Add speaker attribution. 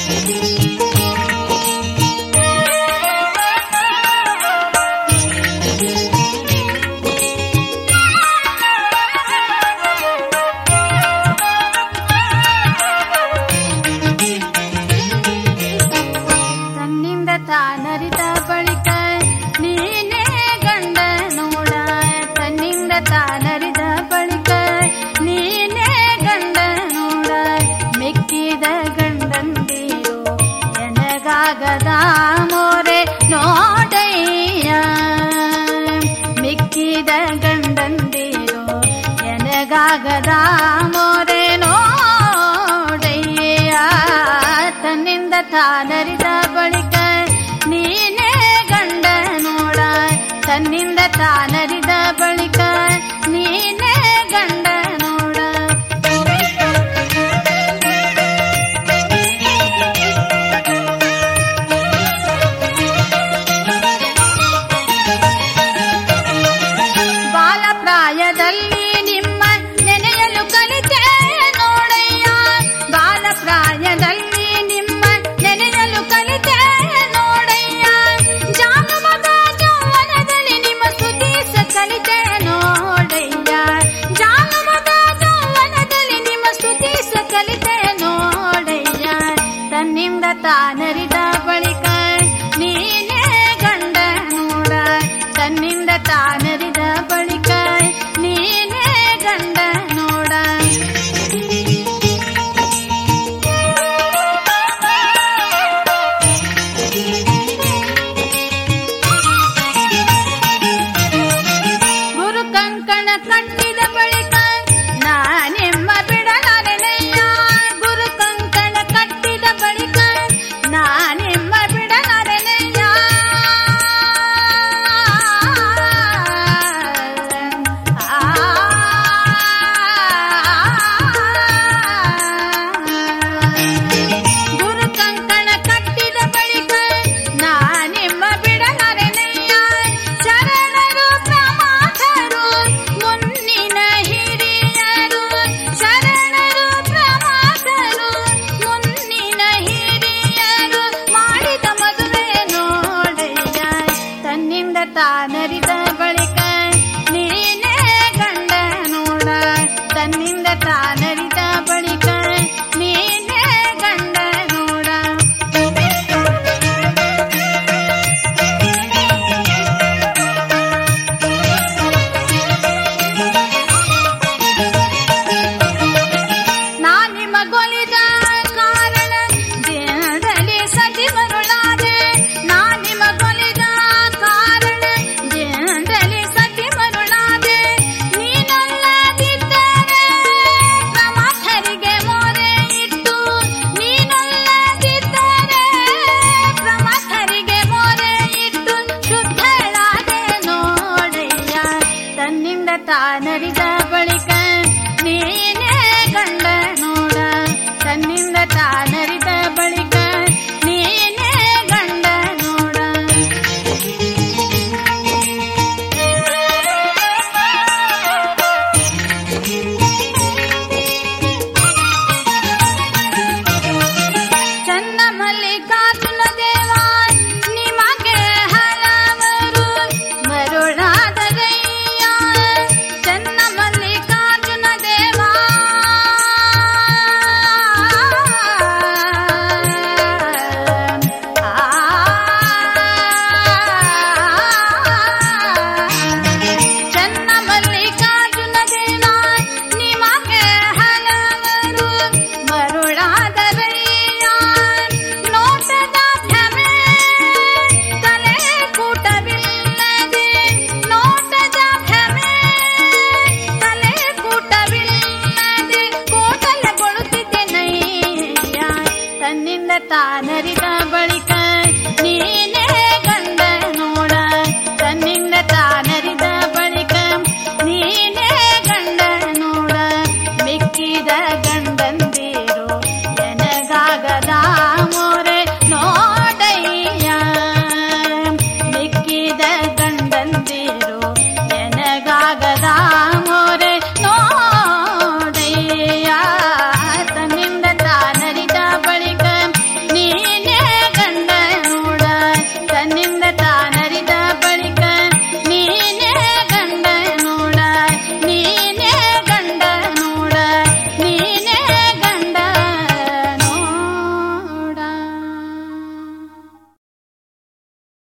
Speaker 1: ತಾನರಿದ ಬಳಿಕ ನೀನೇ ಗಂಡ ನೋಡ, ತನ್ನಿಂದ ತಾನರಿದ ಬಳಿಕ ನೀನೇ ಗಂಡ ನೋಡ, ಮೆಕ್ಕಿದ ಗಂಡಂದಿರು ಎನಗಾಗದ ಮೋರೆ ನೋಡಯ್ಯ, ಮೆಕ್ಕಿದ ಗಂಡಂದಿರು ಎನಗಾಗದ ಮೋರೆ ನೋಡಯ್ಯ, ತನ್ನಿಂದ ತಾನರಿದ ಬಳಿಕ ನೀನೇ ಗಂಡ ನೋಡ, ತನ್ನಿಂದ ತಾನರಿದ ಬಳಿಕ ನೀನೇ ಗಂಡ ನೋಡ. ಬಾಲಪ್ರಾಯದಲ್ಲಿ ನಿಮ್ಮ ನೆನೆಯಲು ಕಲಿತೆ ನೋಡಯ್ಯ, ಬಾಲಪ್ರಾಯದಲ್ಲಿ ನಿಮ್ಮ ನೆನೆಯಲು ಕಲಿತೆ ನೋಡಯ್ಯ, ಜಾನುಮಗ ಯೌವನದಲ್ಲಿ ನಿಮ್ಮ ಸ್ತುತಿಸ ಕಲಿತೆ ನೋಡಯ್ಯ, ಜಾನುಮಗ ಯೌವನದಲ್ಲಿ ನಿಮ್ಮ ಸ್ತುತಿಸ ಕಲಿತೆ ನೋಡಯ್ಯ, ತನ್ನಿಂದ ತಾನರಿದ ಬಳಿಕ ನೀನೇ ಗಂಡ ನೋಡ, ತನ್ನಿಂದ ತಾನರಿದ ಬಳಿಕ ನೀನೇ ಗಂಡ ನೋಡ. ಗುರು ಕಂಕಣ ಕಟ್ಟಿದ ಬಳಿಕ ನಾನೆಮ್ಮ ಬಿಡಲಾರೆನಯ್ಯ, ಗುರು ಕಂಕಣ ಕಟ್ಟಿದ ಬಳಿಕ ನಾನೆಮ್ಮ ಬಿಡಲಾರೆನಯ್ಯ, ಗುರು ಕಂಕಣ ಕಟ್ಟಿದ ಬಳಿಕ ನಾನೆಮ್ಮ ಬಿಡಲಾರೆನಯ್ಯ, ಶರಣರು ಪ್ರಮಾಥರು ಮುನ್ನಿನ ಹಿರಿಯರು, ಶರಣರು ಪ್ರಮಾಥರು ಮುನ್ನಿನ ಹಿರಿಯರು ಮಾಡಿದ ಮದುವೆ ನೋಡಯ್ಯ, ತನ್ನಿಂದ ತಾನರಿದ ಬಳಿಕ ನೀನೇ ಗಂಡ ನೋಡ, ತನ್ನಿಂದ ತಾನರಿದ ಬಳಿಕ ನೀನೇ ಗಂಡ ನೋಡ. ನಾನಿಮಗೊಲಿದ ಕಾರಣ ದೇಹದಲ್ಲಿ ಸತಿ ಮರುಳಾದೆ, ನಾನಿಮಗೊಲಿದ ಕಾರಣ ದೇಹದಲ್ಲಿ ಸತಿ ಮರುಳಾದೆ, ನೀನೊಲ್ಲದಿದ್ದರೆ ಪ್ರಮಾಥರಿಗೆ ಮೊರೆ ಇಟ್ಟು, ನೀನೊಲ್ಲದಿದ್ದರೆ ಪ್ರಮಾಥರಿಗೆ ಮೊರೆ ಇಟ್ಟು ಶುದ್ಧಳಾದೆ ನೋಡಯ್ಯ, ತನ್ನಿಂದ ತಾನರಿದ ಬಳಿಕ ನೀನೇ ಗಂಡ ನೋಡ, ತನ್ನಿಂದ ತಾನರಿದ ಬಳಿಕ ನೀನೇ ಗಂಡ ನೋಡ. ಚನ್ನ ಮಲ್ಲಿಕಾರ್ಜುನ ದೇವ ನಿಮಗೆ ಹಲವರು ಮರುಳಾದರಯ್ಯ, ಚನ್ನ ಮಲ್ಲಿಕಾರ್ಜುನ ದೇವ ಚನ್ನ ಮಲ್ಲಿಕಾರ್ಜುನ ದೇವ ನಿಮಗೆ ಹಲವರು ಮರುಳಾದರಯ್ಯ, ನೋಟದ ಭ್ರಮೆ ತಲೆ ಕೂಟವಿಲ್ಲದೆ, ನೋಟದ ಭ್ರಮೆ ತಲೆ ಕೂಟವಿಲ್ಲದೆ ಕೋಟಲಗೊಳ್ಳುತ್ತಿದ್ದೆನಯ್ಯ, ತನ್ನಿಂದ ತಾನರಿದ ಬಳಿಕ ನೀನೇ ಗಂಡ ನೋಡ, ತನ್ನಿಂದ ತಾನರಿದ ಬಳಿಕ ನೀನೇ ಗಂಡ ನೋಡ, ಮಿಕ್ಕಿದ ಗಂಡಂದಿರು ಎನಗಾಗದ ಮೋರೆ ನೋಡಯ್ಯ, ಮಿಕ್ಕಿದ ಗಂಡಂದಿರು ಎನಗಾಗದ ಮೋರೆ ನೋಡಯ್ಯ, ತನ್ನಿಂದ ತಾನರಿದ ಬಳಿಕ ನೀ ತಾನ